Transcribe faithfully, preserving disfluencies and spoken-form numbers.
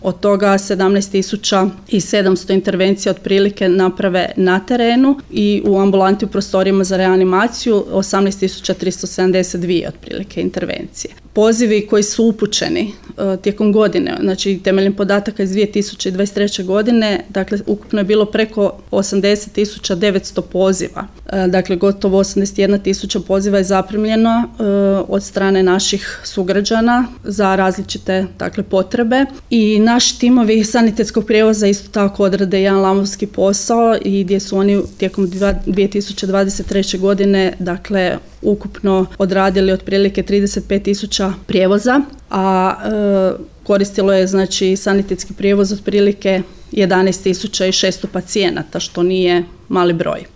Od toga sedamnaest tisuća sedamsto intervencija otprilike naprave na terenu i u ambulanti u prostorijama za reanimaciju osamnaest tisuća tristo sedamdeset dvije otprilike intervencije. Pozivi koji su upućeni uh, tijekom godine, znači temeljem podataka iz dvije tisuće dvadeset treće godine, dakle ukupno je bilo preko osamdeset tisuća devetsto poziva. Uh, dakle gotovo osamdeset jedna tisuća poziva je zaprimljeno uh, od strane naših sugrađana za različite dakle potrebe i naši timovi sanitetskog prijevoza isto tako odrade jedan lavovski posao i gdje su oni tijekom dvije tisuće dvadeset treće godine dakle ukupno odradili otprilike trideset pet tisuća prijevoza, a e, koristilo je znači sanitetski prijevoz otprilike jedanaest tisuća šesto pacijenata, što nije mali broj.